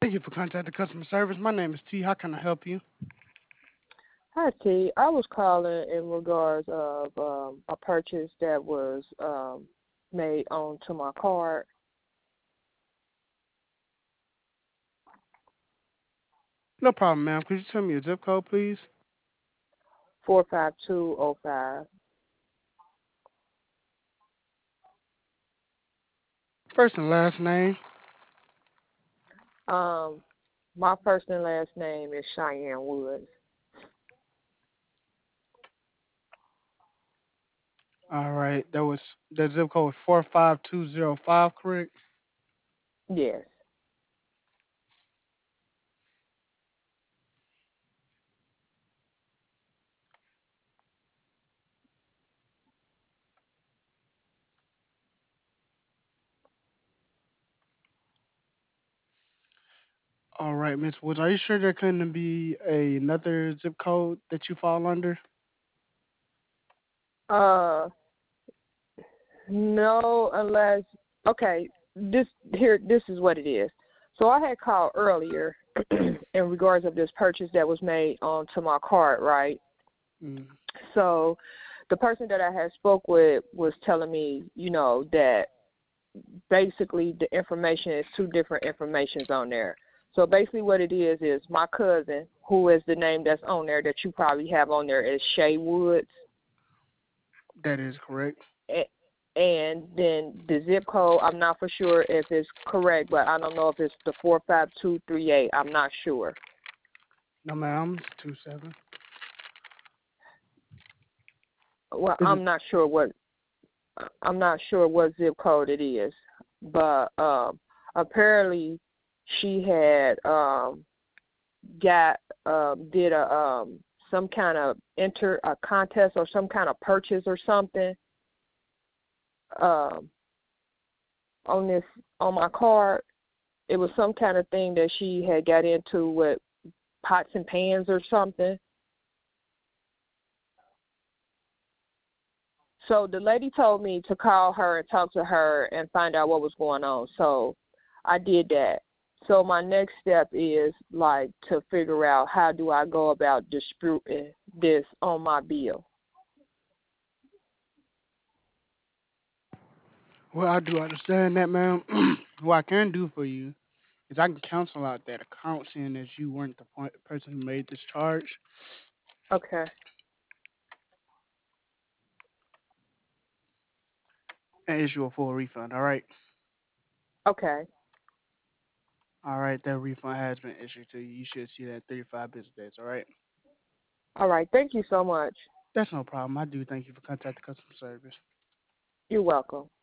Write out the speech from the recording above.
Thank you for contacting customer service. My name is T. How can I help you? Hi, T. I was calling in regards of a purchase that was made onto my card. No problem, ma'am. Could you tell me your zip code, please? 45205. First and last name. Um, my first and last name is Cheyenne Woods. All right. The zip code 45205, correct? Yes. All right, Miss Woods. Are you sure there couldn't be another zip code that you fall under? Uh, no, unless okay. This is what it is. So I had called earlier in regards of this purchase that was made onto my card, right? Mm. So the person that I had spoke with was telling me, that basically the information is two different informations on there. So basically what it is my cousin, who is the name that's on there that you probably have on there is Shay Woods, That is correct. and then the zip code, I'm not for sure if it's correct, but I don't know if it's the 45238. I'm not sure. No, ma'am. It's 27. Well, Is it? I'm not sure what zip code it is, but apparently she had got did a some kind of enter a contest or some kind of purchase or something um on this on my card. It was some kind of thing that she had got into with pots and pans or something. So the lady told me to call her and talk to her and find out what was going on. So I did that. So my next step is like to figure out how do I go about disputing this on my bill. Well, I do understand that, ma'am. What I can do for you is I can cancel out that account saying that you weren't the person who made this charge Okay. and issue a full refund. All right. Okay. All right. That refund has been issued to you. You should see that in 35 business days. All right. All right. Thank you so much. That's no problem. I do thank you for contacting customer service. You're welcome.